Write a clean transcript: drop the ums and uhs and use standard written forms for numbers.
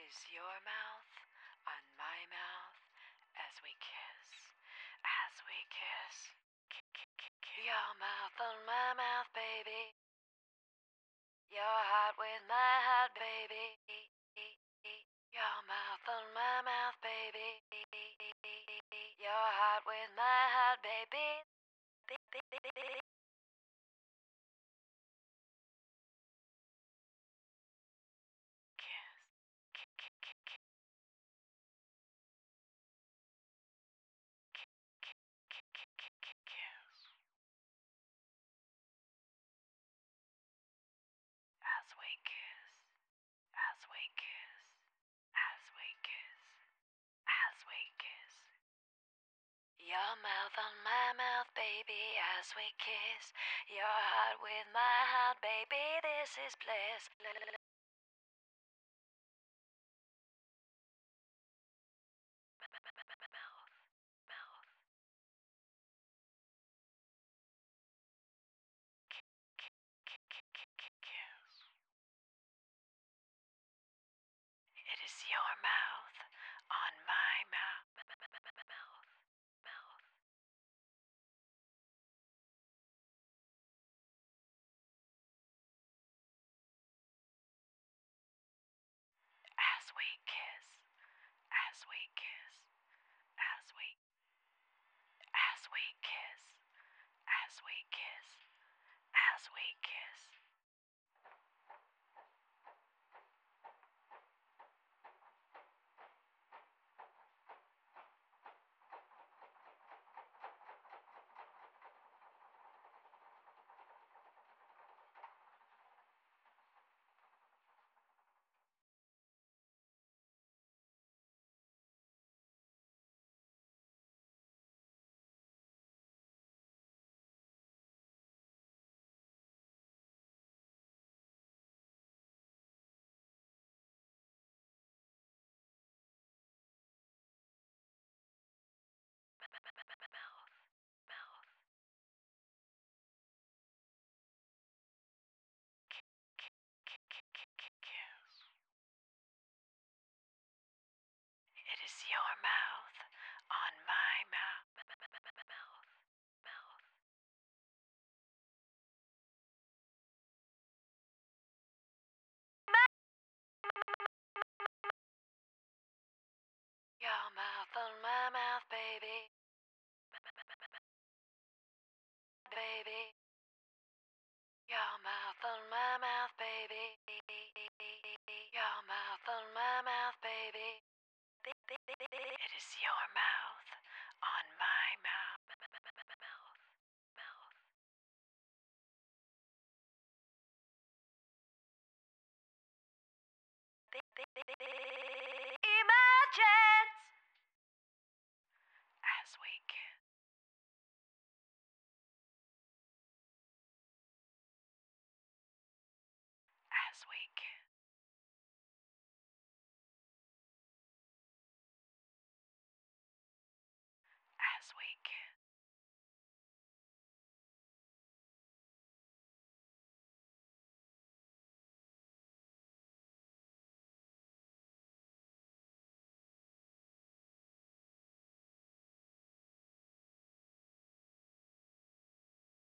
is your mouth on my mouth as we kiss, as we kiss. Your mouth on my mouth, baby. Your heart with my heart, baby. Your mouth on my mouth, baby. Your heart with my heart, baby. As we kiss, as we kiss, as we kiss, as we kiss. Your mouth on my mouth, baby, as we kiss. Your heart with my heart, baby, this is bliss. Mouth, mouth. Kiss. It is your mouth on my mouth. Mouth, mouth. As we kiss, as we kiss, as we, as we kiss, as we kiss, as we kiss. Mouth, mouth. Kiss. It is your mouth on my mouth. Mouth, mouth. Your mouth on my mouth, baby. Baby. Your mouth on my mouth, baby. Your mouth on my mouth, baby. It is your mouth on my mouth. Mouth, mouth. Emergence! As we kiss. As we kiss. As we kiss.